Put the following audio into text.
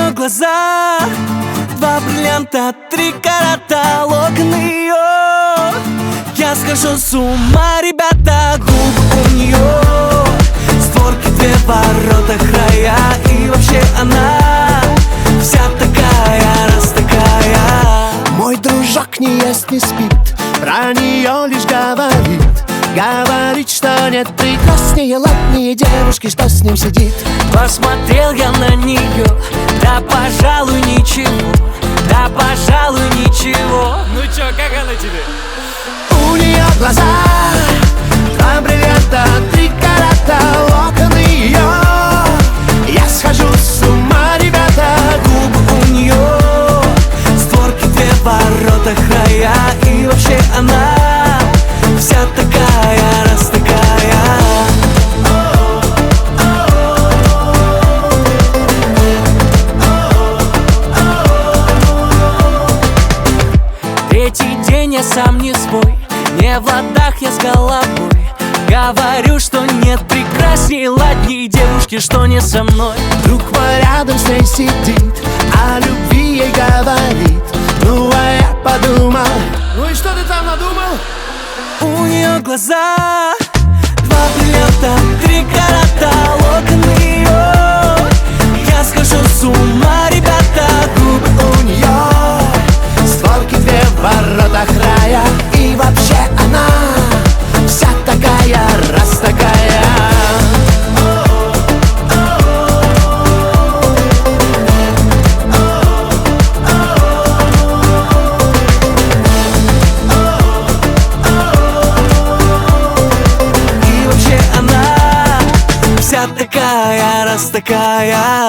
нее глаза, два бриллианта, 3 карата, локоны ее. Я схожу с ума, ребята, губы у нее, створки, 2 ворота, края. И вообще она вся такая, раз такая. Мой дружок не ест, не спит, про нее лишь говорит. Говорит, что нет прекраснее, ладнее девушки, что с ним сидит. Посмотрел я на нее, да пожалуй ничего, да пожалуй ничего. Ну чё, как она тебе? У нее глаза, 2 бриллианта, 3 карата, локоны ее. Я схожу с ума, ребята, Губы у нее, створки, 2 ворота, края. И вообще она вся такая, раз такая. Третий день я сам не свой, не в ладах я с головой. Говорю, что нет прекрасней, ладней девушки, что не со мной. друг мой рядом с ней сидит, о любви ей говорит. Ну а я подумал, Ну и что ты там надумал? У нее глаза, 2 бриллианта, 3 карата, локоны ее. Я схожу с ума, ребята, губы у нее, створки, 2 ворота, края. И вообще она вся такая, раз такая. И вообще она вся такая, раз такая.